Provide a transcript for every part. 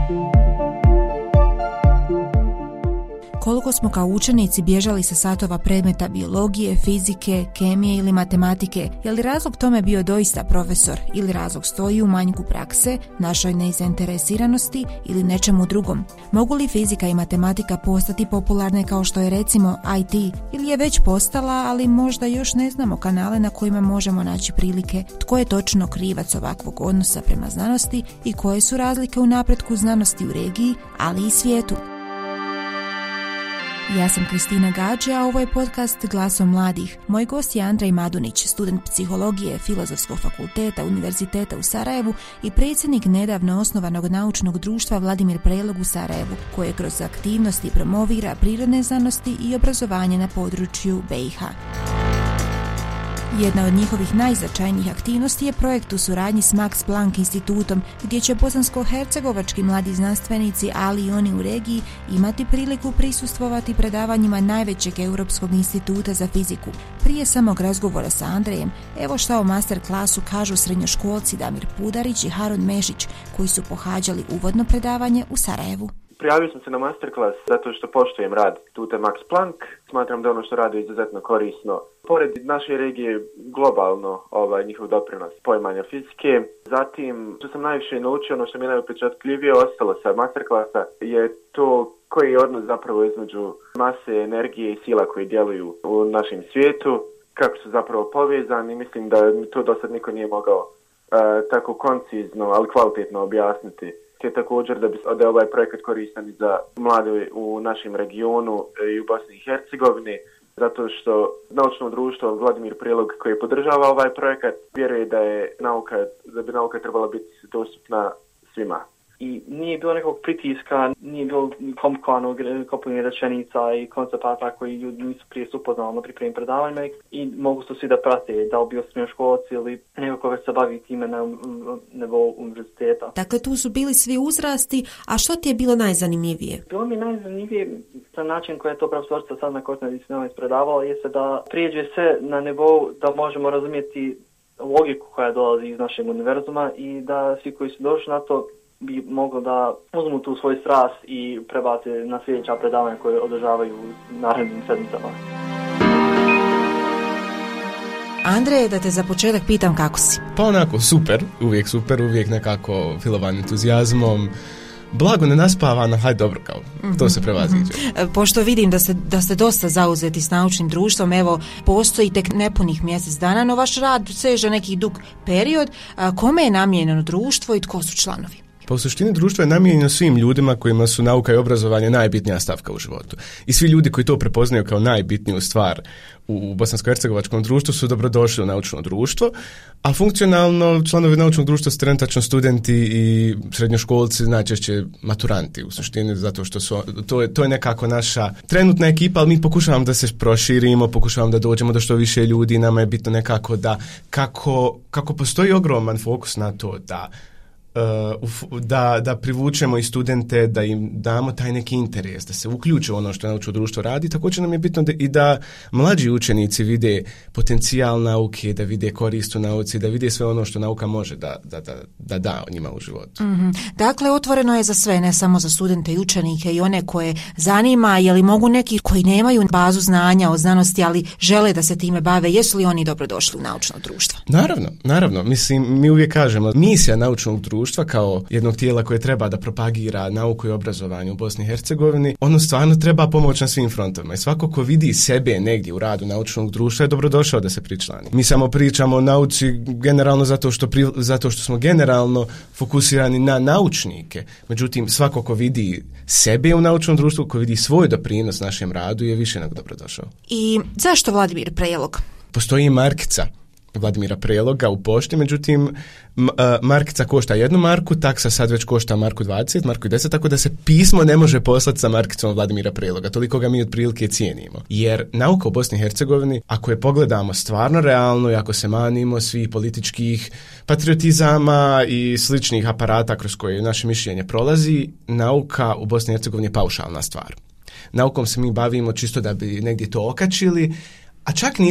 Koliko smo kao učenici bježali sa satova predmeta biologije, fizike, kemije ili matematike, je li razlog tome bio doista profesor ili razlog stoji u manjku prakse, našoj nezainteresiranosti ili nečemu drugom? Mogu li fizika i matematika postati popularne kao što je recimo IT ili je već postala, ali možda još ne znamo kanale na kojima možemo naći prilike tko je točno krivac ovakvog odnosa prema znanosti i koje su razlike u napretku znanosti u regiji, ali i svijetu? Ja sam Kristina Gađe, a ovo je podcast Glasom mladih. Moj gost je Andrej Madunić, student psihologije Filozofskog fakulteta Univerziteta u Sarajevu i predsjednik nedavno osnovanog naučnog društva Vladimir Prelog u Sarajevu, koje kroz aktivnosti promovira prirodne znanosti i obrazovanje na području BiH. Jedna od njihovih najznačajnijih aktivnosti je projekt u suradnji s Max Planck institutom, gdje će bosansko-hercegovački mladi znanstvenici, ali i oni u regiji, imati priliku prisustvovati predavanjima najvećeg Europskog instituta za fiziku. Prije samog razgovora sa Andrejem, evo šta o master klasu kažu srednjoškolci Damir Pudarić i Harun Mešić, koji su pohađali uvodno predavanje u Sarajevu. Prijavio sam se na masterclass zato što poštujem rad instituta Max Planck. Smatram da ono što rade izuzetno korisno. Pored naše regije, globalno njihov doprinos poimanja fizike. Zatim, što sam najviše naučio, ono što mi je najupečatljivije ostalo sa masterclassa, je to koji je odnos zapravo između mase, energije i sila koji djeluju u našem svijetu, kako su zapravo povezani. Mislim da to do sad niko nije mogao tako koncizno, ali kvalitetno objasniti. Također da je ovaj projekat koristan za mlade u našem regionu i u Bosni i Hercegovini, zato što naučno društvo Vladimir Prelog koji podržava ovaj projekat vjeruje da bi nauka trebala biti dostupna svima. I nije bilo nekog pritiska, nije bilo komplikovanog kopanja rečenica i koncepata koji ljudi nisu prije upoznali na pripremim predavanjima i mogu se svi da prate, da li bio srednjoškolac ili neko ko već se bavi time na nivou univerziteta. Dakle, tu su bili svi uzrasti, a što ti je bilo najzanimljivije? Bilo mi najzanimljivije na način koji je to profesorica sad na Kosnoj disciplini ispredavala jeste da prijeđe se na nivou da možemo razumjeti logiku koja dolazi iz našeg univerzuma i da svi koji su došli na to bi moglo da uzmu tu svoj strast i prebace na sljedeća predavanja koje održavaju u narednim sedmicama. Andrej, da te za početak pitam kako si? Pa onako super, uvijek nekako filovan entuzijazmom. Blago nenaspavana, hajde dobro kao, to se prevaziđe. Pošto vidim da ste dosta zauzeti s naučnim društvom, evo, postoji tek nepunih mjesec dana, no vaš rad seže neki dug period. Kome je namijenjeno društvo i tko su članovi? Pa u suštini društvo je namijenjeno svim ljudima kojima su nauka i obrazovanje najbitnija stavka u životu. I svi ljudi koji to prepoznaju kao najbitniju stvar u bosansko-hercegovačkom društvu su dobrodošli u naučno društvo, a funkcionalno članovi naučnog društva su trenutačno studenti i srednjoškolci, najčešće maturanti u suštini, zato što to je nekako naša trenutna ekipa, ali mi pokušavamo da se proširimo, pokušavamo da dođemo do što više ljudi. Nama je bitno nekako da kako postoji ogroman fokus na to da privučemo i studente, da im damo taj neki interes, da se uključe u ono što naučno društvo radi. Također nam je bitno da mlađi učenici vide potencijal nauke, da vide korist u nauci, da vide sve ono što nauka može da njima u životu. Mm-hmm. Dakle, otvoreno je za sve, ne samo za studente i učenike i one koje zanima, je li mogu neki koji nemaju bazu znanja o znanosti, ali žele da se time bave, jesu li oni dobrodošli u naučno društvo? Naravno. Mislim, mi uvijek kažemo, misija naučnog društva kao jednog tijela koje treba da propagira nauku i obrazovanje u Bosni i Hercegovini, ono stvarno treba pomoć na svim frontovima i svako ko vidi sebe negdje u radu naučnog društva je dobrodošao da se pričlani. Mi samo pričamo o nauci generalno zato što smo generalno fokusirani na naučnike. Međutim, svako ko vidi sebe u naučnom društvu, ko vidi svoj doprinos našem radu je više nego dobrodošao. I zašto Vladimir Prelog? Postoji markica Vladimira Preloga u pošti, međutim markica košta 1 marku, taksa sad već košta marku 20, marku 10, tako da se pismo ne može poslati sa markicom Vladimira Preloga, toliko ga mi otprilike cijenimo. Jer nauka u Bosni i Hercegovini, ako je pogledamo stvarno realno i ako se manimo svih političkih patriotizama i sličnih aparata kroz koje naše mišljenje prolazi, nauka u Bosni i Hercegovini je paušalna stvar. Naukom se mi bavimo čisto da bi negdje to okačili, a čak ni to.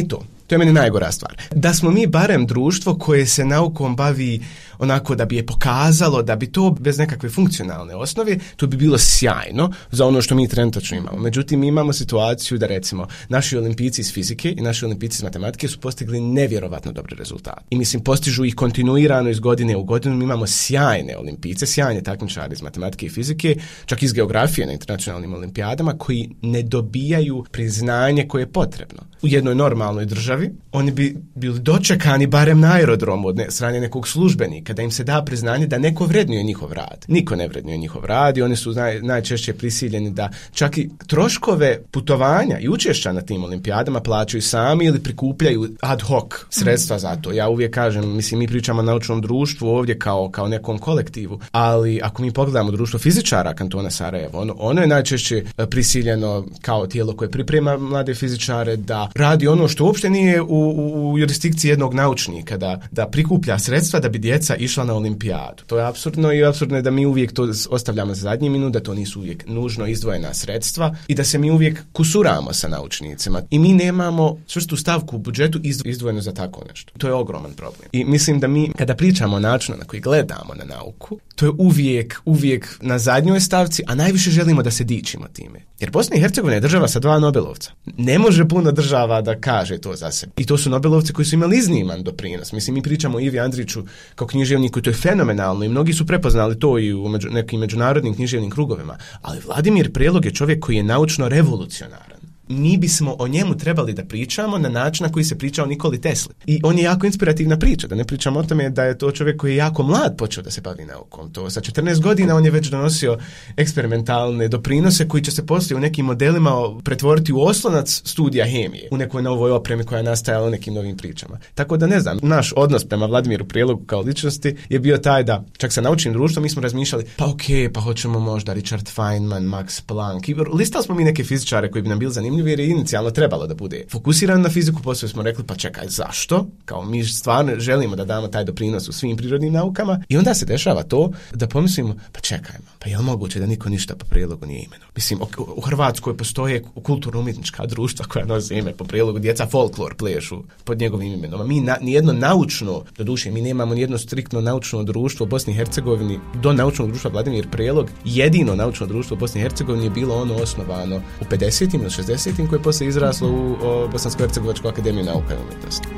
To je meni najgora stvar. Da smo mi barem društvo koje se naukom bavi onako da bi je pokazalo, da bi to bez nekakve funkcionalne osnove, to bi bilo sjajno za ono što mi trenutačno imamo. Međutim, mi imamo situaciju da recimo naši olimpijci iz fizike i naši olimpijci iz matematike su postigli nevjerovatno dobre rezultate. I mislim, postižu ih kontinuirano iz godine u godinu. Mi imamo sjajne olimpijce, sjajne takmičare iz matematike i fizike, čak iz geografije na internacionalnim olimpijadama, koji ne dobijaju priznanje koje je potrebno. U jednoj normalnoj državi oni bi bili dočekani barem na aerodromu od strane nekog službenika, da im se da priznanje da neko vrednuje njihov rad. Niko ne vrednuje njihov rad i oni su najčešće prisiljeni da čak i troškove putovanja i učešća na tim olimpijadama plaćaju sami ili prikupljaju ad hoc sredstva za to. Ja uvijek kažem, mislim, mi pričamo o naučnom društvu ovdje kao nekom kolektivu, ali ako mi pogledamo društvo fizičara kantona Sarajevo, ono je najčešće prisiljeno kao tijelo koje priprema mlade fizičare da radi ono što uopšte nije u jurisdikciji jednog naučnika, da prikuplja sredstva da bi djeca išla na olimpijadu. To je apsurdno i apsurdno je da mi uvijek to ostavljamo za zadnji minut, da to nisu uvijek nužno izdvojena sredstva i da se mi uvijek kusuramo sa naučnicima. I mi nemamo čvrstu stavku u budžetu izdvojeno za tako nešto. To je ogroman problem. I mislim da mi, kada pričamo o načinu na koji gledamo na nauku, to je uvijek na zadnjoj stavci, a najviše želimo da se dičimo time. Jer Bosna i Hercegovina je država sa 2 Nobelovca. Ne može puno država da kaže to za sebe. I to su Nobelovci koji su imali izniman doprinos. Mislim, mi pričamo o Ivi Andriću kao književniku, to je fenomenalno i mnogi su prepoznali to i u nekim međunarodnim književnim krugovima. Ali Vladimir Prelog je čovjek koji je naučno revolucionaran. Mi bismo o njemu trebali da pričamo na način na koji se priča o Nikoli Tesli. I on je jako inspirativna priča, da ne pričamo o tome da je to čovjek koji je jako mlad počeo da se bavi naukom. To sa 14 godina on je već donosio eksperimentalne doprinose koji će se poslije u nekim modelima pretvoriti u oslonac studija hemije, u nekoj novoj opremi koja je nastajala u nekim novim pričama. Tako da ne znam, naš odnos prema Vladimiru Prijelogu kao ličnosti je bio taj da čak sa naučnim društvom mi smo razmišljali, pa hoćemo možda Richard Feynman, Max Planck. I listali smo mi neke fizičare koji bi nam bili zanimljivi jer je inicijalno trebalo da bude fokusiran na fiziku, poslije smo rekli pa čekaj, zašto? Kao mi stvarno želimo da damo taj doprinos u svim prirodnim naukama i onda se dešava to da pomislimo pa čekajmo, pa je li moguće da niko ništa po Prijelogu nije imenovao? Mislim, u Hrvatskoj postoje kulturno-umjetnička društva koja nose ime po Prijelogu, djeca folklor plešu pod njegovim imenom. A mi nijedno naučno, doduše mi nemamo nijedno striktno naučno društvo u Bosni i Hercegovini do naučnog društva Vladimir Prijelog. Jedino naučno društvo u Bosni i Hercegovini je bilo ono osnovano u 50. ili 60. koje je poslije izraslo u Bosansko-hercegovačku akademiju nauka i umjetnosti.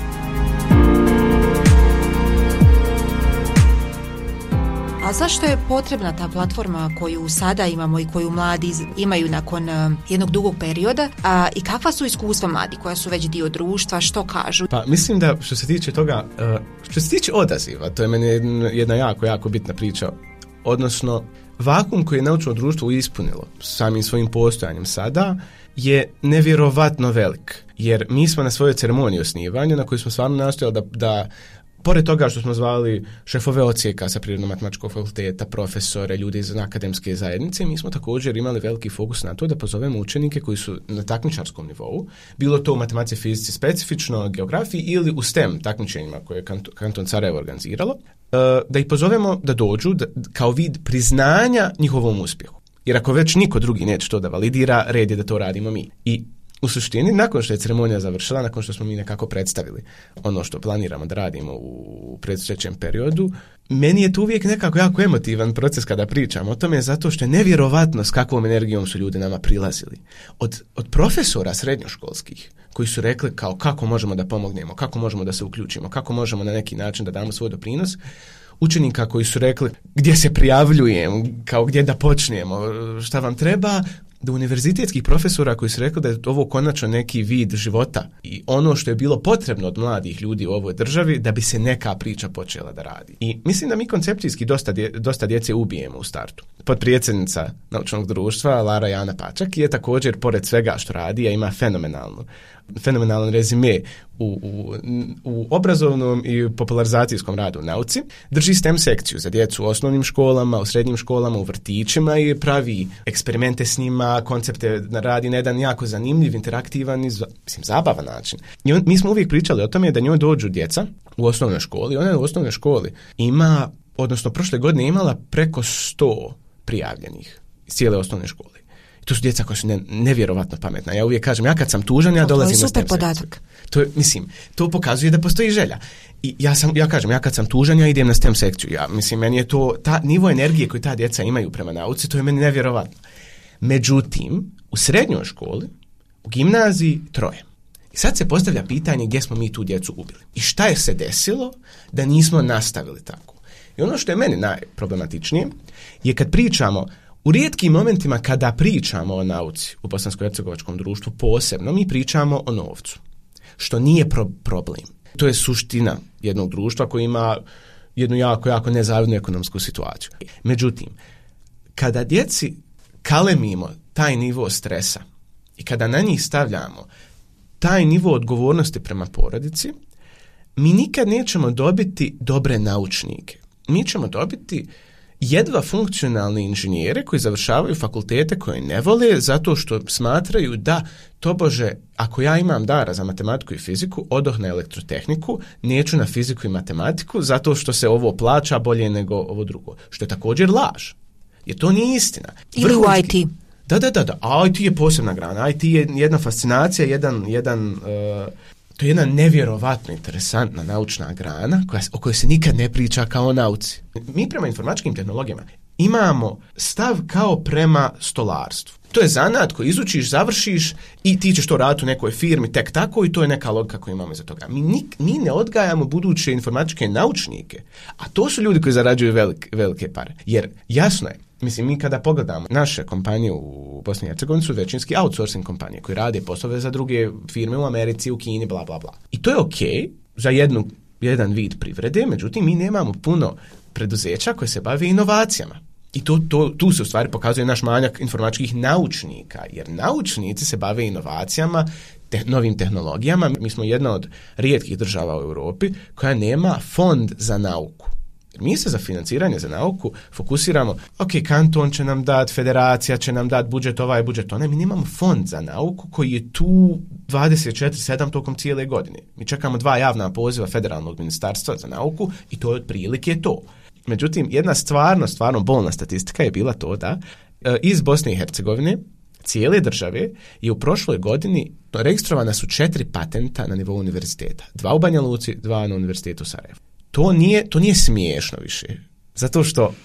A zašto je potrebna ta platforma koju sada imamo i koju mladi imaju nakon jednog dugog perioda? I kakva su iskustva mladi koja su već dio društva, što kažu? Pa mislim da što se tiče toga, što se tiče odaziva, to je meni jedna jako bitna priča. Odnosno, vakuum koji je naučno društvo ispunilo samim svojim postojanjem sada je nevjerovatno velik. Jer mi smo na svojoj ceremoniji osnivanja, na kojoj smo stvarno nastojali da pored toga što smo zvali šefove odsjeka sa Prirodno-matematičkog fakulteta, profesore, ljudi iz akademske zajednice, mi smo također imali veliki fokus na to da pozovemo učenike koji su na takmičarskom nivou, bilo to u matematici, fizici specifično, geografiji ili u STEM takmičenjima koje je kanton Sarajevo organiziralo, da ih pozovemo da dođu kao vid priznanja njihovom uspjehu. Jer ako već niko drugi neće to da validira, red je da to radimo mi. I u suštini, nakon što je ceremonija završila, nakon što smo mi nekako predstavili ono što planiramo da radimo u predstojećem periodu, meni je to uvijek nekako jako emotivan proces kada pričam o tome, zato što je nevjerovatno s kakvom energijom su ljudi nama prilazili. Od profesora srednjoškolskih koji su rekli kao kako možemo da pomognemo, kako možemo da se uključimo, kako možemo na neki način da damo svoj doprinos, učenika koji su rekli gdje se prijavljujem, kao gdje da počnemo, šta vam treba, do univerzitetskih profesora koji su rekli da je ovo konačno neki vid života i ono što je bilo potrebno od mladih ljudi u ovoj državi da bi se neka priča počela da radi. I mislim da mi koncepcijski dosta djece ubijemo u startu. Potpredsjednica naučnog društva Lara Jana Pačak je također, pored svega što radi, a ima fenomenalan rezime u obrazovnom i popularizacijskom radu u nauci, drži STEM sekciju za djecu u osnovnim školama, u srednjim školama, u vrtićima i pravi eksperimente s njima, koncepte radi na jedan jako zanimljiv, interaktivan i zabavan način. I mi smo uvijek pričali o tome da njoj dođu djeca u osnovnoj školi. Ona je u osnovnoj školi ima, odnosno prošle godine imala preko 100 prijavljenih iz cijele osnovne škole. To su djeca koja su nevjerovatno pametna. Ja uvijek kažem, ja kad sam tužan, ja dolazim na STEM sekciju. To pokazuje da postoji želja. I ja kažem, ja kad sam tužan, ja idem na STEM sekciju. Meni je to, nivo energije koju ta djeca imaju prema nauci, to je meni nevjerovatno. Međutim, u srednjoj školi, u gimnaziji 3. I sad se postavlja pitanje gdje smo mi tu djecu ubili. I šta je se desilo da nismo nastavili tako. I ono što je meni najproblematičnije je kad pričamo, u rijetkim momentima kada pričamo o nauci u bosansko-hercegovačkom društvu posebno, mi pričamo o novcu. Što nije problem. To je suština jednog društva koji ima jednu jako nezavidnu ekonomsku situaciju. Međutim, kada djeci kalemimo taj nivo stresa i kada na njih stavljamo taj nivo odgovornosti prema porodici, mi nikad nećemo dobiti dobre naučnike. Mi ćemo dobiti jedva funkcionalne inženjere koji završavaju fakultete koje ne vole zato što smatraju da, tobože, ako ja imam dara za matematiku i fiziku, odoh na elektrotehniku, neću na fiziku i matematiku zato što se ovo plaća bolje nego ovo drugo. Što je također laž. Jer to nije istina. Ili u IT. Da. A IT je posebna grana. IT je jedna fascinacija, to je jedna nevjerovatno interesantna naučna grana o kojoj se nikad ne priča kao o nauci. Mi prema informatičkim tehnologijama imamo stav kao prema stolarstvu. To je zanat koji izučiš, završiš i ti ćeš to raditi u nekoj firmi tek tako i to je neka logika koju imamo iza toga. Mi ne odgajamo buduće informatičke naučnike, a to su ljudi koji zarađuju velike pare. Jer jasno je, mi kada pogledamo naše kompanije u Bosni i Hercegovini su većinski outsourcing kompanije koji rade poslove za druge firme u Americi, u Kini, bla, bla, bla. I to je okej za jedan vid privrede, međutim mi nemamo puno preduzeća koje se bave inovacijama. I tu se u stvari pokazuje naš manjak informatičkih naučnika, jer naučnici se bave inovacijama, novim tehnologijama. Mi smo jedna od rijetkih država u Europi koja nema fond za nauku. Jer mi se za financiranje za nauku fokusiramo, kanton će nam dati, federacija će nam dati budžet ovaj, budžet onaj. Mi nemamo fond za nauku koji je tu 24/7 tokom cijele godine. Mi čekamo 2 javna poziva federalnog ministarstva za nauku i to je otprilike to. Međutim, jedna stvarno bolna statistika je bila to da iz Bosne i Hercegovine cijele države je u prošloj godini registrovana su 4 patenta na nivou univerziteta. 2 u Banja Luci, 2 na univerzitetu u Sarajevu. To nije smiješno više. Zato što,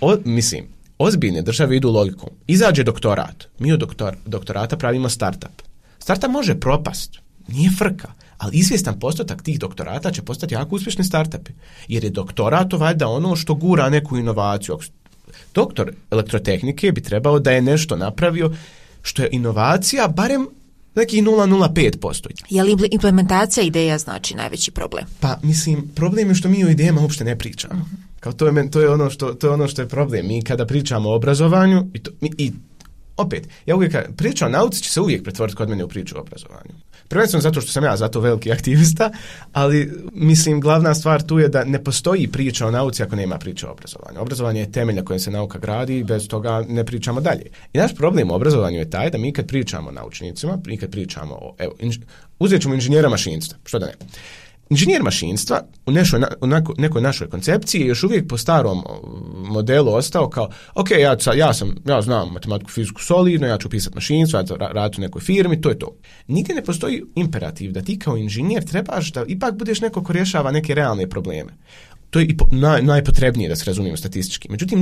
ozbiljne države idu logikom. Izađe doktorat. Mi od doktorata pravimo startup. Startup može propast. Nije frka. Ali izvjestan postotak tih doktorata će postati jako uspješni startupi. Jer je doktorat valjda ono što gura neku inovaciju. Doktor elektrotehnike bi trebao da je nešto napravio što je inovacija, barem nekih 0,05%. Je li implementacija ideja znači najveći problem? Pa, problem je što mi o idejama uopšte ne pričamo. Kao to je ono što je problem. Mi kada pričamo o obrazovanju i opet, ja uvijek priča o nauci će se uvijek pretvoriti kod mene u priču o obrazovanju. Prvenstveno zato što sam ja zato veliki aktivista, ali glavna stvar tu je da ne postoji priča o nauci ako nema priča o obrazovanju. Obrazovanje je temelj na kojem se nauka gradi i bez toga ne pričamo dalje. I naš problem u obrazovanju je taj da mi kad pričamo o naučnicima, mi kad pričamo o, uzet ćemo inženjera mašinstva, što da ne. Inženjer mašinstva u nekoj našoj koncepciji je još uvijek po starom modelu ostao kao, ja znam matematiku, fiziku solidno, ja ću pisati mašinstvo, raditi u nekoj firmi, to je to. Nigdje ne postoji imperativ da ti kao inženjer trebaš da ipak budeš neko ko rješava neke realne probleme. To je i najpotrebnije da se razumijemo statistički. Međutim,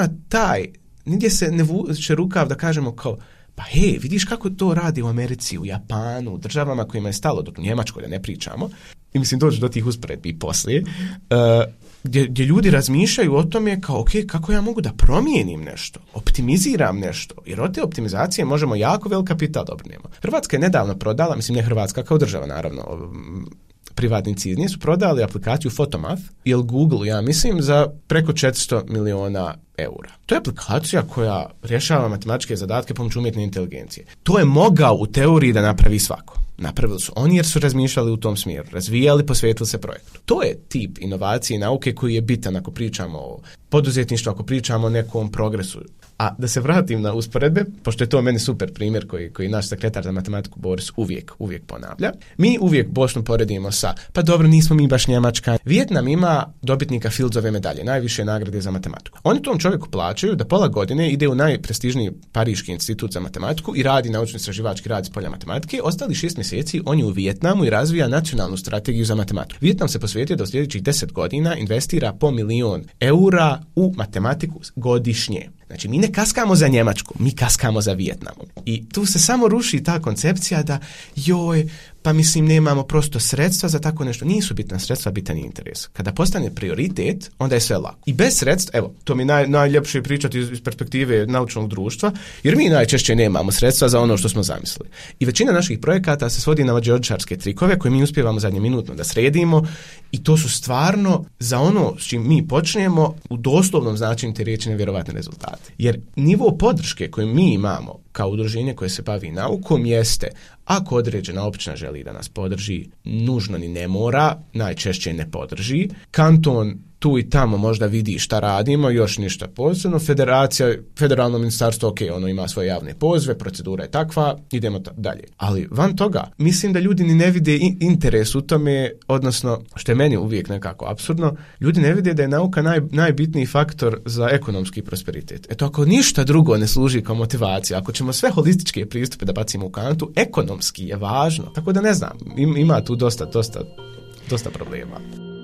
nigdje se ne vuče rukav da kažemo kao, pa vidiš kako to radi u Americi, u Japanu, u državama kojima je stalo, dok u Njemačkoj da ne pričamo, i dođu do tih usporedbi i poslije, gdje ljudi razmišljaju o tome kao, kako ja mogu da promijenim nešto, optimiziram nešto, jer od te optimizacije možemo jako velik kapital dobrijemo. Hrvatska je nedavno prodala, ne Hrvatska kao država naravno, privatnici nisu prodali aplikaciju Photomath ili Google, ja mislim, za preko 400 miliona eura. To je aplikacija koja rješava matematičke zadatke pomoću umjetne inteligencije. To je mogao u teoriji da napravi svako. Napravili su oni jer su razmišljali u tom smjeru, razvijali, posvetili se projektu. To je tip inovacije i nauke koji je bitan ako pričamo o poduzetništvu, ako pričamo o nekom progresu. A da se vratim na usporedbe, pošto je to meni super primjer koji naš sekretar za matematiku Boris uvijek ponavlja. Mi uvijek Bosnu poredimo sa, pa dobro, nismo mi baš Njemačka. Vijetnam ima dobitnika Fieldsove medalje, najviše nagrade za matematiku. Oni tom čovjeku plaćaju da pola godine ide u najprestižniji Pariški institut za matematiku i radi naučno-istraživački rad iz polja matematike. Ostali 6 mjeseci on je u Vijetnamu i razvija nacionalnu strategiju za matematiku. Vijetnam se posvetio da u sljedećih 10 godina investira po $1.000.000 u matematiku godišnje. Znači, mi ne kaskamo za Njemačku, mi kaskamo za Vijetnamom. I tu se samo ruši ta koncepcija da, pa mislim, nemamo prosto sredstva za tako nešto. Nisu bitna sredstva, bitan je interes. Kada postane prioritet, onda je sve lako. I bez sredstva, evo, to mi najljepše pričati iz perspektive naučnog društva, jer mi najčešće nemamo sredstva za ono što smo zamislili. I većina naših projekata se svodi na mađioničarske trikove koje mi uspijevamo zadnje minutno da sredimo i to su stvarno za ono s čim mi počnemo u doslovnom značenju te riječi nevjerovatne rezultate. Jer nivo podrške koju mi imamo kao udruženje koje se bavi naukom jeste, ako određena općina želi da nas podrži, nužno ni ne mora, najčešće ne podrži. Kanton tu i tamo možda vidi šta radimo, još ništa posebno. Federacija, federalno ministarstvo, ok, ono ima svoje javne pozive, procedura je takva, idemo dalje. Ali van toga, mislim da ljudi ni ne vide interes u tome, odnosno, što je meni uvijek nekako apsurdno, ljudi ne vide da je nauka najbitniji faktor za ekonomski prosperitet. Eto, ako ništa drugo ne služi kao motivacija, ako ćemo sve holističke pristupe da bacimo u kantu, ekonomski je važno. Tako da ne znam, ima tu dosta problema.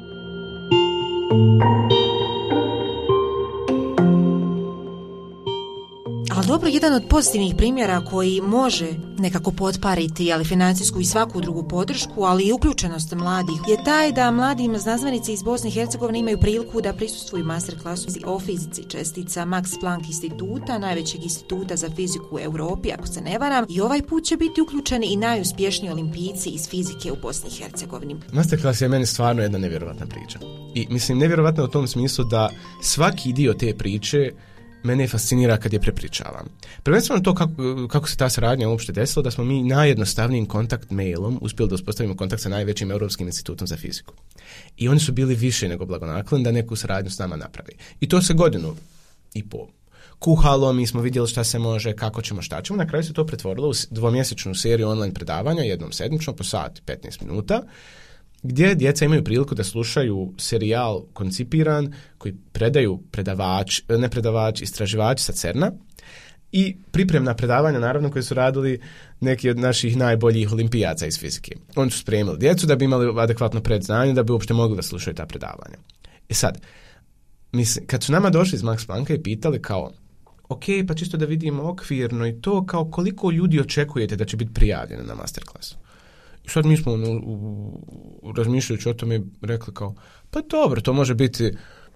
Ali dobro, jedan od pozitivnih primjera koji može nekako potpariti financijsku i svaku drugu podršku, ali i uključenost mladih, je taj da mladi znanstvenici iz Bosne i Hercegovine imaju priliku da prisustvuju masterklasu o fizici čestica Max Planck instituta, najvećeg instituta za fiziku u Europi, ako se ne varam, i ovaj put će biti uključeni i najuspješniji olimpijci iz fizike u Bosni i Hercegovini. Masterclass je meni stvarno jedna nevjerovatna priča. I mislim, nevjerovatna u tom smislu da svaki dio te priče mene fascinira kad je prepričavam. Prvenstveno to kako se ta saradnja uopšte desila, da smo mi najjednostavnijim kontakt mailom uspjeli da uspostavimo kontakt sa najvećim Europskim institutom za fiziku. I oni su bili više nego blagonakloni da neku saradnju s nama napravi. I to se 1.5 godina kuhalo, mi smo vidjeli šta se može, kako ćemo, šta ćemo. Na kraju se to pretvorilo u 2-mjesečnu seriju online predavanja, jednom sedmično, po sat 15 minuta, gdje djeca imaju priliku da slušaju serijal koncipiran koji predaju istraživači sa CERN-a i pripremna predavanja, naravno, koje su radili neki od naših najboljih olimpijaca iz fizike. Oni su spremili djecu da bi imali adekvatno predznanje, da bi uopšte mogli da slušaju ta predavanja. I sad, mislim, kad su nama došli iz Max Plancka i pitali kao, ok, pa čisto da vidimo okvirno i to, kao koliko ljudi očekujete da će biti prijavljeni na masterclassu. I sad mi smo razmišljajući o tome rekli kao, pa dobro, to može biti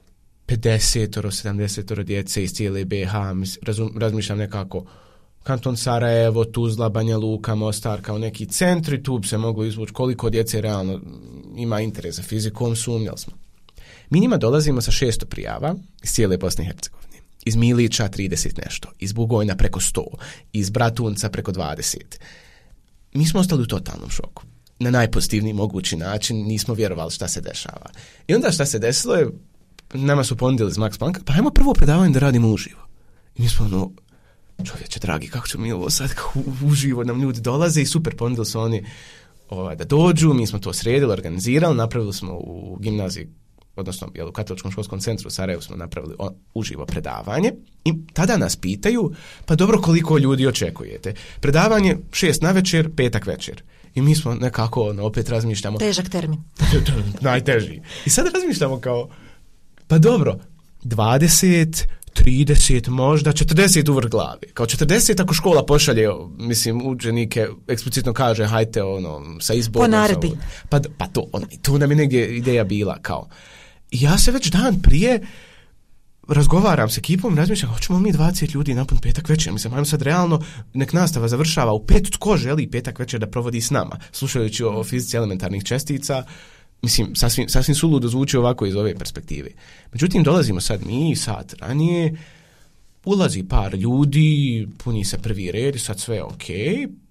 50-70 djece iz cijele BiH, razmišljam nekako kanton Sarajevo, Tuzla, Banja Luka, Mostar kao neki centri, tu bi se moglo izvući koliko djece realno ima interes za fizikom, sumnjali smo. Mi njima dolazimo sa 600 prijava iz cijele Bosne i Hercegovine. Iz Milića 30 nešto, iz Bugojna preko 100, iz Bratunca preko 20. Mi smo ostali u totalnom šoku. Na najpozitivniji mogući način, nismo vjerovali šta se dešava. I onda šta se desilo je, nama su ponudili iz Max Plancka, pa ajmo prvo predavanje da radimo uživo. I mi smo čovječe dragi, kako ćemo mi ovo sad, kako uživo nam ljudi dolaze i super, ponudili su oni da dođu, mi smo to sredili, organizirali, napravili smo u gimnaziji, odnosno u Katoličkom školskom centru u Sarajevu smo napravili uživo predavanje i tada nas pitaju, pa dobro, koliko ljudi očekujete? Predavanje 6 navečer, petak večer. I mi smo nekako, opet razmišljamo... Težak termin. Najteži. I sad razmišljamo kao, pa dobro, 20, 30, možda 40 uvrh glavi. Kao 40 ako škola pošalje, mislim, učenike, eksplicitno kaže, hajte, sa izborom. Po naredbi. Pa to, tu nam je negdje ideja bila, kao... I ja se već dan prije razgovaram s ekipom, razmišljam, hoćemo mi 20 ljudi napun petak večer. Mislim, ajmo sad realno, nek nastava završava u 5, tko želi petak večer da provodi s nama, slušajući o fizici elementarnih čestica. Mislim, sasvim suludo zvuči ovako iz ove perspektive. Međutim, dolazimo sad mi, sat ranije, ulazi par ljudi, puni se prvi red i sad sve ok,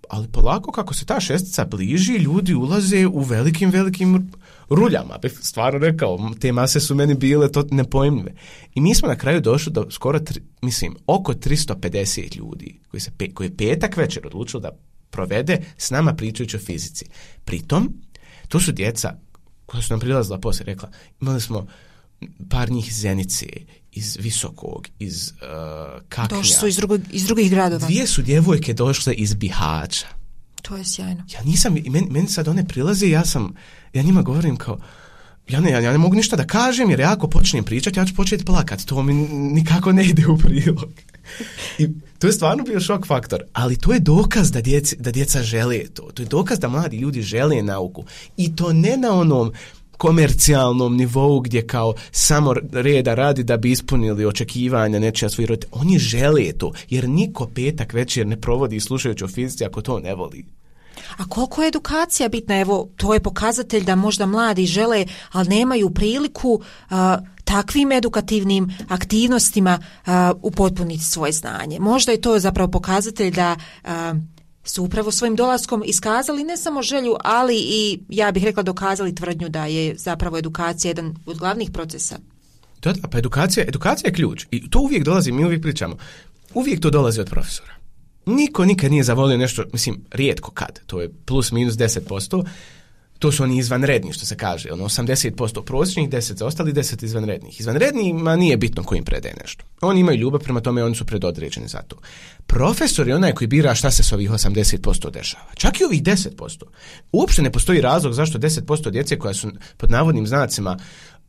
ali polako kako se ta šestica bliži, ljudi ulaze u velikim ruljama. Bih stvarno rekao, te mase su meni bile to nepojmljive. I mi smo na kraju došli do skoro, oko 350 ljudi koji je petak večer odlučilo da provede s nama pričajući o fizici. Pritom, to su djeca koja su nam prilazila poslije, rekla, imali smo par njih iz Zenice, iz Visokog, iz Kaknja. Došli su iz drugih gradova. 2 su djevojke došle iz Bihaća. To je sjajno. Ja nisam, meni sad one prilaze i ja njima govorim kao, ja ne mogu ništa da kažem jer ja ako počnem pričati, ja ću početi plakati. To mi nikako ne ide u prilog. I to je stvarno bio šok faktor. Ali to je dokaz da djeca žele to. To je dokaz da mladi ljudi žele nauku. I to ne na onom komercijalnom nivou gdje kao samo reda radi da bi ispunili očekivanja nečija svojih roditelja. Oni žele to, jer niko petak večer ne provodi slušajući o fizici ako to ne voli. A koliko je edukacija bitna? Evo, to je pokazatelj da možda mladi žele, ali nemaju priliku takvim edukativnim aktivnostima upotpuniti svoje znanje. Možda je to zapravo pokazatelj da su upravo svojim dolaskom iskazali ne samo želju, ali i, ja bih rekla, dokazali tvrdnju da je zapravo edukacija jedan od glavnih procesa. Da, pa edukacija je ključ. I to uvijek dolazi, mi uvijek pričamo, uvijek to dolazi od profesora. Niko nikad nije zavolio nešto, rijetko kad, to je plus minus 10%, to su oni izvanredni, što se kaže, 80% prosječnih, 10 za ostali, 10 izvanrednih. Izvanrednima nije bitno ko im predaje nešto. Oni imaju ljubav, prema tome oni su predodređeni za to. Profesor je onaj koji bira šta se s ovih 80% dešava. Čak i ovih 10%. Uopšte ne postoji razlog zašto 10% djece koja su pod navodnim znacima,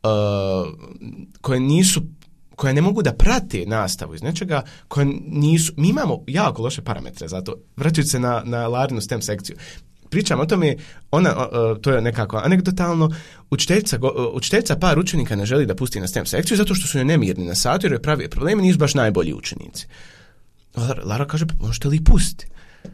koje ne mogu da prate nastavu iz nečega, koje nisu, mi imamo jako loše parametre za to, vraćajući se na Larinu STEM sekciju. Pričam o tome, to je nekako anegdotalno, učiteljica par učenika ne želi da pusti na STEM sekciju zato što su joj nemirni na satu jer joj pravi problemi, nisu baš najbolji učenici. Lara kaže, pa možete li pustiti?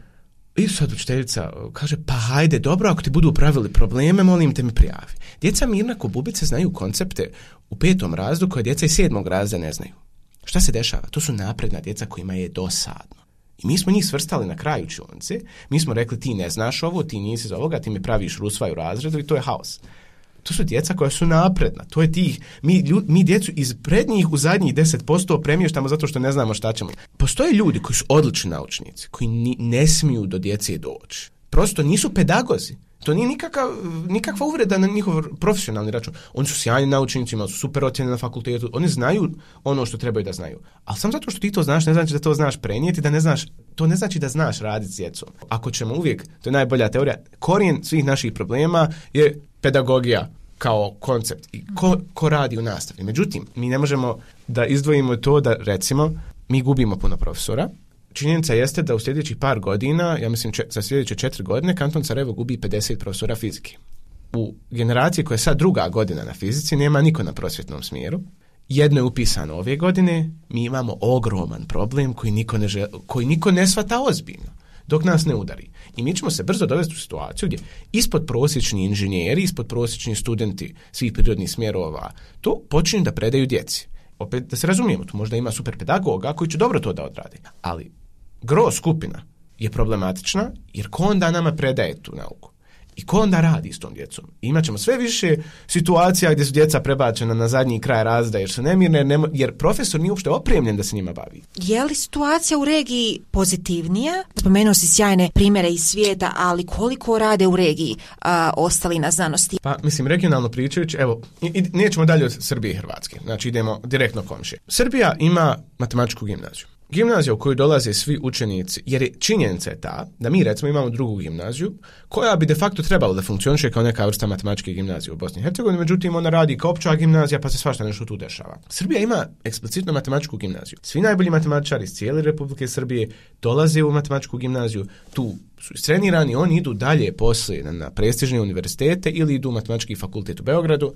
I sad učiteljica kaže, pa hajde, dobro, ako ti budu pravili probleme, molim te mi prijavi. Djeca mirna ko bubice znaju koncepte u 5. razredu koje djeca iz 7. razreda ne znaju. Šta se dešava? To su napredna djeca kojima je dosadno. I mi smo njih svrstali na kraju učionice, mi smo rekli ti ne znaš ovo, ti nisi iz ovoga, ti mi praviš rusvaj u razredu i to je haos. To su djeca koja su napredna, to je tih, mi djecu iz prednjih u zadnjih 10% premještamo zato što ne znamo šta ćemo. Postoje ljudi koji su odlični naučnici, koji ne smiju do djece doći. Prosto nisu pedagozi. To nije nikakva uvreda na njihov profesionalni račun. Oni su sjajni naučnici, imali su super ocjene na fakultetu, oni znaju ono što trebaju da znaju. Ali samo zato što ti to znaš, ne znači da to znaš prenijeti, da ne znaš, to ne znači da znaš raditi s djecom. Ako ćemo uvijek, to je najbolja teorija, korijen svih naših problema je pedagogija kao koncept i ko radi u nastavi. Međutim, mi ne možemo da izdvojimo to da, recimo, mi gubimo puno profesora. Činjenica jeste da u sljedećih par godina, ja mislim za sljedeće 4 godine, Kanton Sarajevo gubi 50 profesora fizike. U generaciji koja je sad 2. godina na fizici nema niko na prosvjetnom smjeru. Jedno je upisano ove godine, mi imamo ogroman problem koji niko ne shvata ozbiljno, dok nas ne udari. I mi ćemo se brzo dovesti u situaciju gdje ispodprosječni inženjeri, ispodprosječni studenti svih prirodnih smjerova to počinju da predaju djeci. Opet da se razumijemo, tu možda ima super pedagoga koji će dobro to da odrade, ali gro skupina je problematična jer ko onda nama predaje tu nauku i ko onda radi s tom djecom. I imat ćemo sve više situacija gdje su djeca prebačena na zadnji kraj razreda jer su nemirne, jer profesor nije uopšte opremljen da se njima bavi. Je li situacija u regiji pozitivnija? Spomenuo si sjajne primjere iz svijeta, ali koliko rade u regiji ostali na znanosti? Pa, regionalno pričajući, evo, nećemo dalje od Srbije i Hrvatske, znači idemo direktno komšije. Srbija ima matematičku gimnaziju. Gimnazija u koju dolaze svi učenici, jer je činjenica je ta da mi recimo imamo drugu gimnaziju koja bi de facto trebala da funkcioniše kao neka vrsta matematičke gimnazije u Bosni i Hercegovini, međutim ona radi kao opća gimnazija pa se svašta nešto tu dešava. Srbija ima eksplicitno matematičku gimnaziju. Svi najbolji matematičari iz cijele Republike Srbije dolaze u matematičku gimnaziju, tu su istrenirani, oni idu dalje poslije na prestižne univerzitete ili idu u matematički fakultet u Beogradu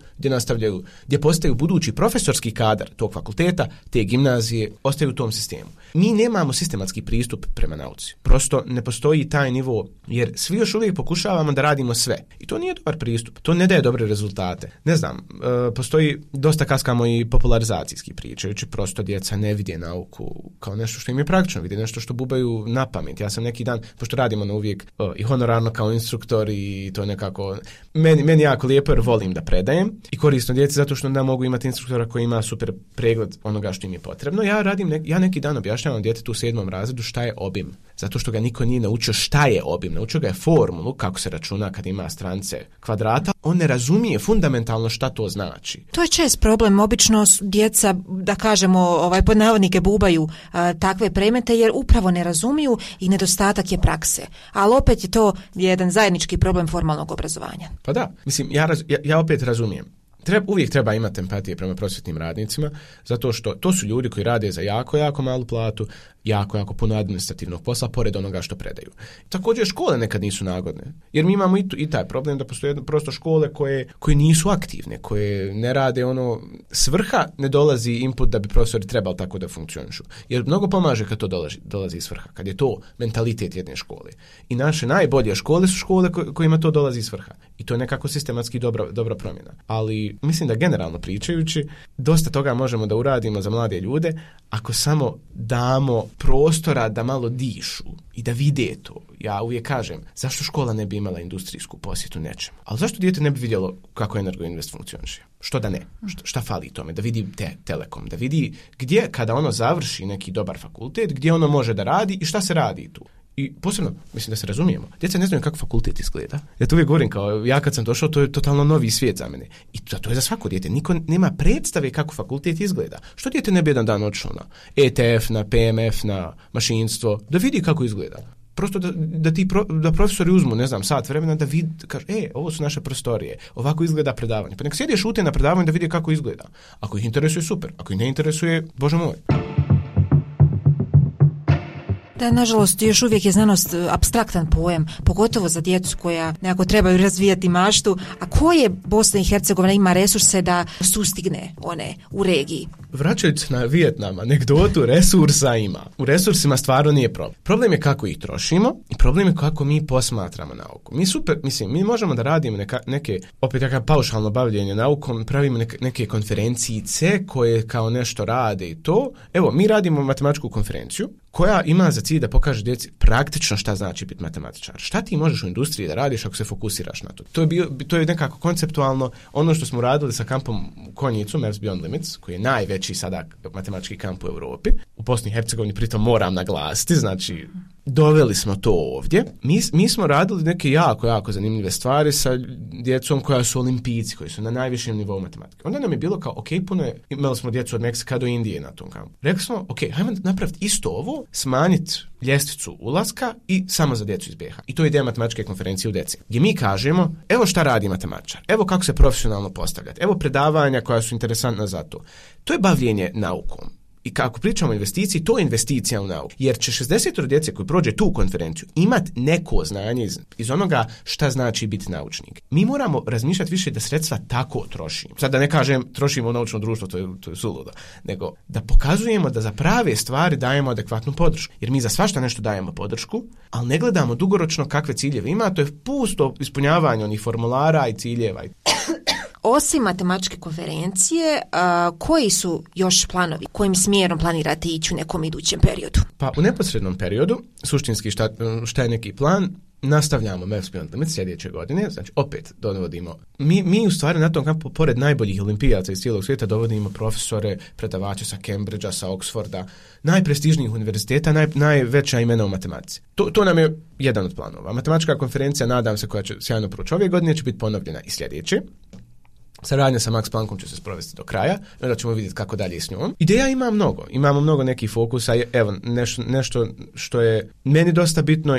gdje postaju budući profesorski kadar tog fakulteta, te gimnazije, ostaju u tom sistemu. Mi nemamo sistematski pristup prema nauci. Prosto ne postoji taj nivo, jer svi još uvijek pokušavamo da radimo sve. I to nije dobar pristup. To ne daje dobre rezultate. Ne znam, postoji dosta kaskamo i popularizacijski pričajući, prosto djeca ne vide nauku kao nešto što im je praktično, vide nešto što bubaju na pamet. Ja sam neki dan, pošto radimo ono uvijek i honorarno kao instruktor i to nekako meni jako lijepo jer volim da predajem i korisno djeci zato što onda mogu imati instruktora koji ima super pregled onoga što im je potrebno. Ja neki dan objašnjavam djetetu u 7. razredu šta je obim. Zato što ga niko nije naučio šta je obim. Naučio ga je formulu kako se računa kad ima strance kvadrata. On ne razumije fundamentalno šta to znači. To je čest problem. Obično djeca, da kažemo, pod navodnike bubaju takve predmete jer upravo ne razumiju i nedostatak je prakse. Ali opet je to jedan zajednički problem formalnog obrazovanja. Pa da, mislim, ja opet razumijem. Uvijek treba imati empatije prema prosvjetnim radnicima, zato što to su ljudi koji rade za jako, jako malu platu, jako puno administrativnog posla, pored onoga što predaju. Također škole nekad nisu nagodne, jer mi imamo i taj problem da postoje prosto škole koje nisu aktivne, koje ne rade svrha, ne dolazi input da bi profesori trebali tako da funkcionišu. Jer mnogo pomaže kad to dolazi iz svrha, kad je to mentalitet jedne škole. I naše najbolje škole su škole kojima to dolazi iz svrha. I to je nekako sistematski dobra promjena. Ali mislim da generalno pričajući, dosta toga možemo da uradimo za mlade ljude ako samo damo prostora da malo dišu i da vide to. Ja uvijek kažem, zašto škola ne bi imala industrijsku posjetu nečemu? Ali zašto dijete ne bi vidjelo kako Energoinvest funkcioniše? Što da ne? Šta fali tome? Da vidi Telekom, da vidi gdje kada ono završi neki dobar fakultet, gdje ono može da radi i šta se radi tu. I posebno, mislim da se razumijemo, djeca ne znaju kako fakultet izgleda. Ja to uvijek govorim, kao ja kad sam došao, to je totalno novi svijet za mene. I to je za svako dijete. Niko nema predstave kako fakultet izgleda. Što dijete ne bi jedan dan odšao na ETF, na PMF, na mašinstvo, da vidi kako izgleda. Prosto da profesori uzmu, ne znam, sat vremena da vidi, kaže, ovo su naše prostorije, ovako izgleda predavanje. Pa nek sjedi šute na predavanju da vidi kako izgleda. Ako ih interesuje, super. Ako ih ne interesuje, Bože moj. Da, nažalost, još uvijek je znanost apstraktan pojam, pogotovo za djecu koja nekako trebaju razvijati maštu. A koje Bosna i Hercegovina ima resurse da sustigne one u regiji? Vraćajući na Vijetnam, anegdotu, resursa ima. U resursima stvarno nije problem. Problem je kako ih trošimo i problem je kako mi posmatramo nauku. Mi možemo da radimo neke opet paušalno bavljenje naukom, pravimo neke konferencijice koje kao nešto rade i to. Evo, mi radimo matematičku konferenciju koja ima za cilj da pokaže djeci praktično šta znači biti matematičar. Šta ti možeš u industriji da radiš ako se fokusiraš na to? To je nekako konceptualno ono što smo radili sa kampom u Konjicu, Maps Beyond Limits, koji je najveći sada matematički kamp u Europi. U Bosni i Hercegovini pritom moram naglasiti, znači doveli smo to ovdje. Mi smo radili neke jako zanimljive stvari sa djecom koja su olimpijci, koji su na najvišem nivou matematike. Onda nam je bilo kao, imali smo djecu od Meksika do Indije na tom kampu. Rekli smo, hajmo napraviti isto ovo, smanjiti ljestvicu ulaska i samo za djecu iz BiH. I to je ideja matematičke konferencije u deci. Gdje mi kažemo, evo šta radi matematičar, evo kako se profesionalno postavljati, evo predavanja koja su interesantna za to. To je bavljenje naukom. I kako pričamo o investiciji, to je investicija u nauku. Jer će 60 djece koji prođe tu konferenciju imati neko znanje iz onoga šta znači biti naučnik. Mi moramo razmišljati više da sredstva tako trošimo. Sad da ne kažem trošimo u naučno društvo, to je suludo. Nego da pokazujemo da za prave stvari dajemo adekvatnu podršku. Jer mi za svašta nešto dajemo podršku, ali ne gledamo dugoročno kakve ciljeve ima. To je pusto ispunjavanje onih formulara i ciljeva. Osim matematičke konferencije, koji su još planovi? Kojim smjerom planirate ići u nekom idućem periodu? Pa u neposrednom periodu, suštinski šta je neki plan, nastavljamo Maps Beyond Limits sljedeće godine, znači opet dovodimo. Mi u stvari na tom kampu, pored najboljih olimpijaca iz cijelog svijeta, dovodimo profesore, predavače sa Cambridgea, sa Oxforda, najprestižnijih univerziteta, najveća imena u matematici. To nam je jedan od planova. Matematička konferencija, nadam se, koja će sjajno proći ove godine, će biti ponovljena i sljedeće. Saradnja sa Max Planckom će se sprovesti do kraja, onda ćemo vidjeti kako dalje s njom. Ideja imamo mnogo nekih fokusa. Evo, nešto što je meni dosta bitno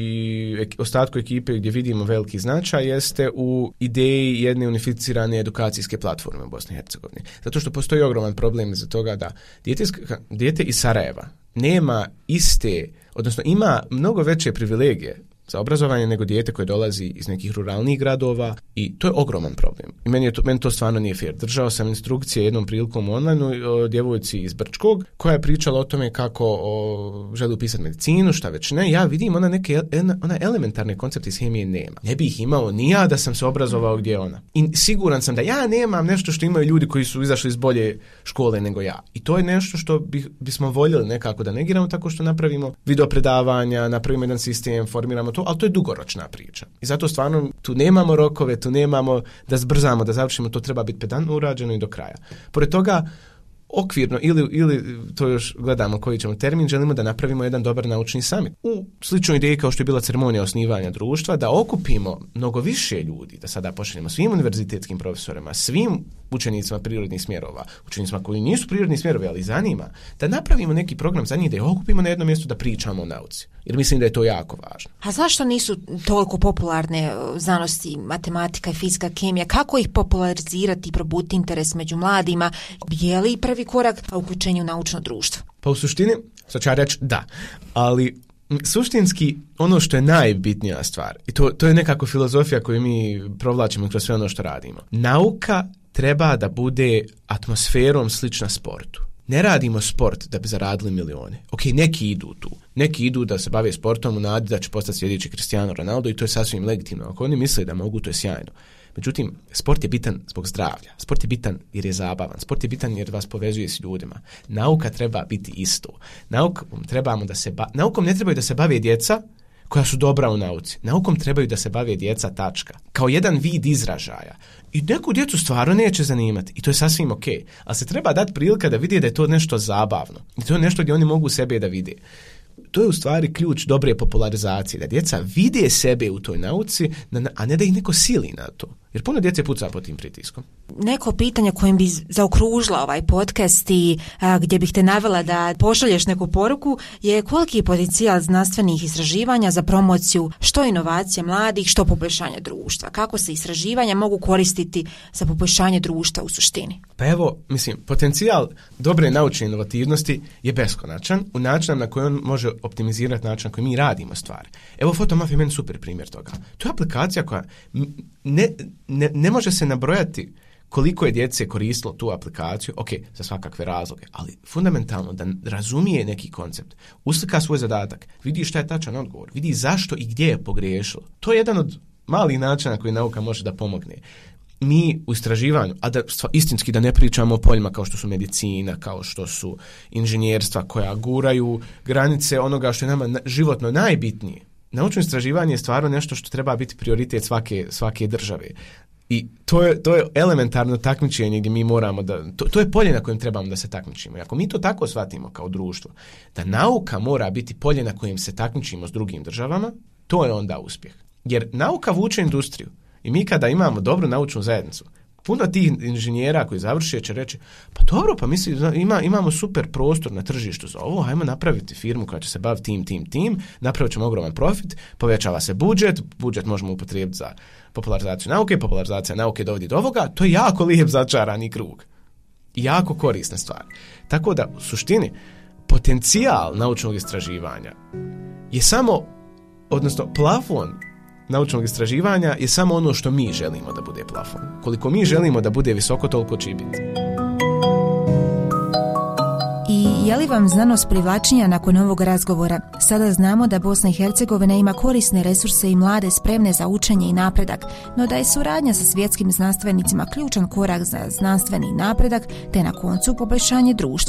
i ostatku ekipe gdje vidimo veliki značaj jeste u ideji jedne unificirane edukacijske platforme u Bosni i Hercegovini. Zato što postoji ogroman problem za toga da dijete iz Sarajeva nema odnosno ima mnogo veće privilegije za obrazovanje nego dijete koje dolazi iz nekih ruralnih gradova i to je ogroman problem. I meni to stvarno nije fair. Držao sam instrukcije jednom prilikom online o djevojci iz Brčkog koja je pričala o tome kako želi upisati medicinu, šta već ne. Ja vidim ona elementarne koncepte iz hemije nema. Ne bi ih imao ni ja da sam se obrazovao gdje ona. I siguran sam da ja nemam nešto što imaju ljudi koji su izašli iz bolje škole nego ja. I to je nešto što bismo voljeli nekako da negiramo tako što napravimo video predavanja, napravimo jedan sistem, formiramo to, ali to je dugoročna priča. I zato stvarno tu nemamo rokove, tu nemamo da zbrzamo, da završimo, to treba biti pedantno urađeno i do kraja. Pored toga, okvirno ili to još gledamo koji ćemo termin, želimo da napravimo jedan dobar naučni summit. U sličnoj ideji kao što je bila ceremonija osnivanja društva, da okupimo mnogo više ljudi, da sada pošaljemo svim univerzitetskim profesorima, svim učenicima prirodnih smjerova, učenicima koji nisu prirodni smjerovi, ali zanima, da napravimo neki program za njih, da ih okupimo na jednom mjestu da pričamo o nauci. Jer mislim da je to jako važno. A zašto nisu toliko popularne znanosti, matematika, fizika, kemija? Kako ih popularizirati i probuditi interes među mladima? Je li prvi korak u uključenju u naučno društvo? Pa u suštini, sad ću ja reći da, ali suštinski ono što je najbitnija stvar, i to je nekako filozofija koju mi provlačimo kroz sve ono što radimo. Nauka treba da bude atmosferom slična sportu. Ne radimo sport da bi zaradili milione. Ok, neki idu tu. Neki idu da se bave sportom u nadi da će postati sljedeći Cristiano Ronaldo i to je sasvim legitimno. Ako oni misle da mogu, to je sjajno. Međutim, sport je bitan zbog zdravlja. Sport je bitan jer je zabavan. Sport je bitan jer vas povezuje s ljudima. Nauka treba biti isto. Naukom ne trebaju da se bave djeca koja su dobra u nauci. Naukom trebaju da se bave djeca, tačka. Kao jedan vid izražaja. I neku djecu stvarno neće zanimati. I to je sasvim ok. Ali se treba dati prilika da vidi da je to nešto zabavno. I to je nešto gdje oni mogu sebe da vide. To je u stvari ključ dobre popularizacije. Da djeca vide sebe u toj nauci, a ne da ih neko sili na to. Jer puno djece puca pod tim pritiskom. Neko pitanje kojim bi zaokružila ovaj podcast i gdje bih te navela da pošalješ neku poruku je koliki je potencijal znanstvenih istraživanja za promociju što inovacije mladih, što poboljšanje društva. Kako se istraživanja mogu koristiti za poboljšanje društva u suštini? Pa evo, potencijal dobre naučne inovativnosti je beskonačan u načinu na koji on može optimizirati način na koji mi radimo stvari. Evo, Photomaf je meni super primjer toga. To je aplikacija koja ne može se nabrojati koliko je djece koristilo tu aplikaciju, ok, za svakakve razloge, ali fundamentalno da razumije neki koncept, uslika svoj zadatak, vidi šta je tačan odgovor, vidi zašto i gdje je pogriješilo. To je jedan od malih načina na koji nauka može da pomogne. Mi u istraživanju, a da istinski da ne pričamo o poljima kao što su medicina, kao što su inženjerstva koja guraju granice onoga što je nama životno najbitnije. Naučno istraživanje je stvarno nešto što treba biti prioritet svake države. I to je elementarno takmičenje gdje mi moramo to je polje na kojem trebamo da se takmičimo. I ako mi to tako shvatimo kao društvo, da nauka mora biti polje na kojem se takmičimo s drugim državama, to je onda uspjeh. Jer nauka vuče industriju. I mi kada imamo dobru naučnu zajednicu, puno tih inženjera koji završe će reći, pa dobro, pa imamo super prostor na tržištu za ovo, hajmo napraviti firmu koja će se baviti tim, napravit ćemo ogroman profit, povećava se budžet možemo upotrijebiti za popularizacija nauke dovodi do ovoga, to je jako lijep začarani krug. I jako korisna stvar. Tako da, u suštini, potencijal naučnog istraživanja je plafon naučnog istraživanja je samo ono što mi želimo da bude plafon. Koliko mi želimo da bude visoko, toliko će biti. I je li vam znanost privlačnija nakon ovog razgovora? Sada znamo da Bosna i Hercegovina ima korisne resurse i mlade spremne za učenje i napredak, no da je suradnja sa svjetskim znanstvenicima ključan korak za znanstveni napredak te na koncu poboljšanje društva.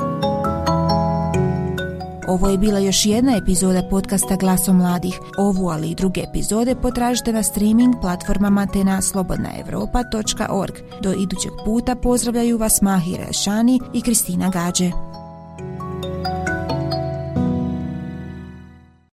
Ovo je bila još jedna epizoda podcasta Glasom mladih. Ovu, ali i druge epizode potražite na streaming platformama te na slobodnaevropa.org. Do idućeg puta pozdravljaju vas Mahira Šani i Kristina Gađe.